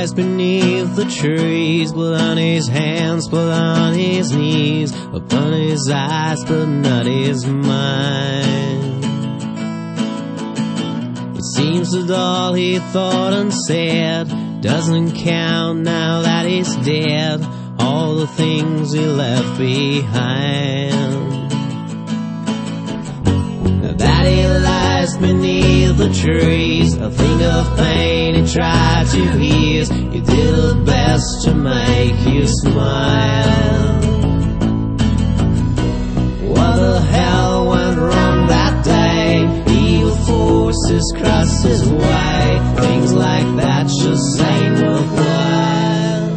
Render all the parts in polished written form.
lies beneath the trees, blood on his hands, blood on his knees, upon his eyes, but not his mind. It seems that all he thought and said doesn't count now that he's dead, all the things he left behind. Now that he lies beneath the trees, a thing of pain he tried to ease. He did his best to make you smile. What the hell went wrong that day? Evil forces crossed his way. Things like that just ain't worthwhile.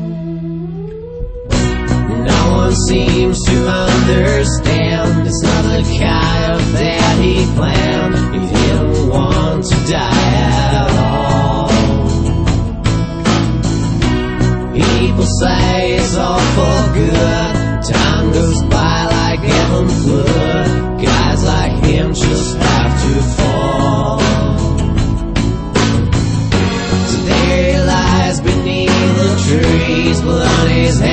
No one seems to understand. It's not the kind of that he planned. He didn't want to die at all. People say it's all for good. Time goes by like heaven flood. Guys like him just have to fall. So there he lies beneath the trees, blood on his hands.